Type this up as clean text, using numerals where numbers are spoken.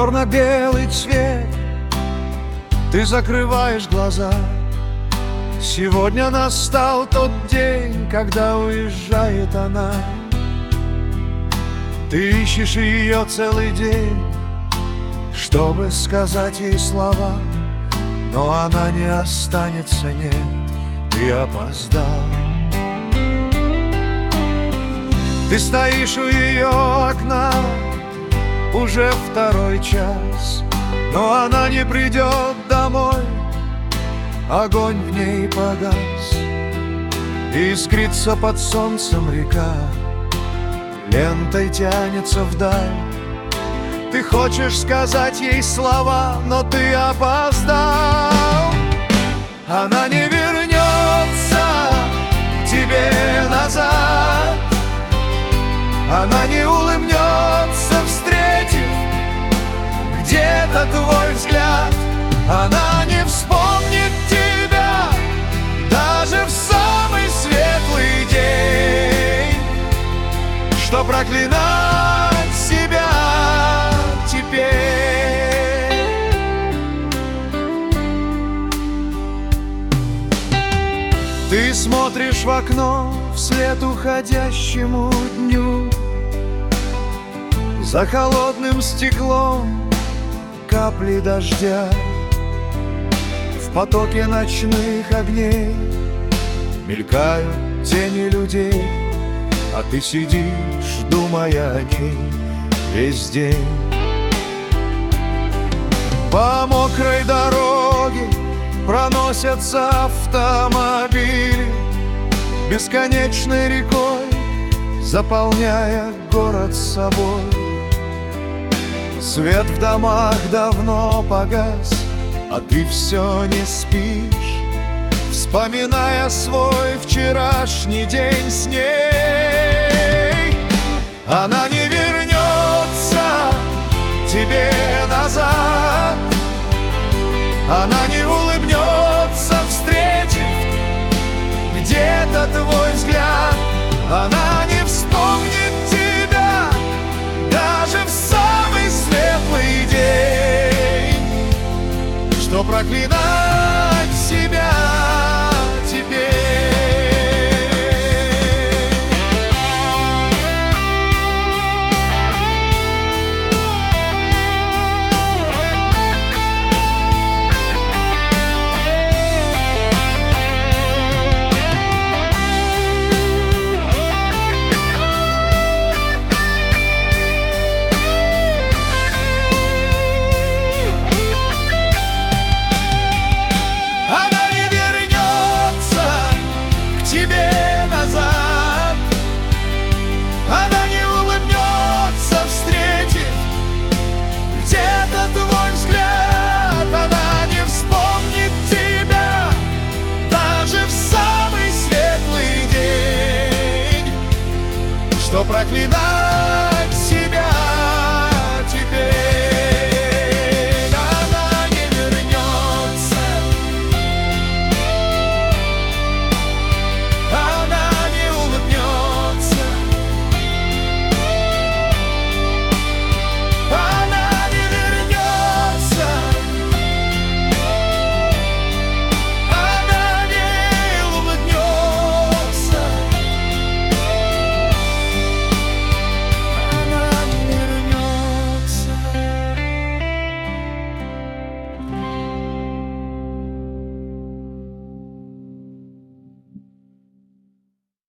черно-белый цвет, ты закрываешь глаза. Сегодня настал тот день, когда уезжает она. Ты ищешь ее целый день, чтобы сказать ей слова, но она не останется, нет, ты опоздал. Ты стоишь у ее окна уже второй час, но она не придет домой, огонь в ней погас. Искрится под солнцем река, лентой тянется вдаль. Ты хочешь сказать ей слова, но ты опоздал. Она не вернется к тебе назад, она не улыбнется, встретив где-то твой взгляд. Она не вспомнит тебя даже в самый светлый день, что проклинать себя теперь. Ты смотришь в окно вслед уходящему дню, за холодным стеклом капли дождя. В потоке ночных огней мелькают тени людей, а ты сидишь, думая о ней весь день. По мокрой дороге проносятся автомобили, бесконечной рекой заполняя город собой. Свет в домах давно погас, а ты все не спишь, вспоминая свой вчерашний день с ней. Она не вернется тебе назад, она не улыбнется, встретив где-то твой взгляд. Она не вспомнит тебя даже в самый светлый день, что проклинать себя теперь.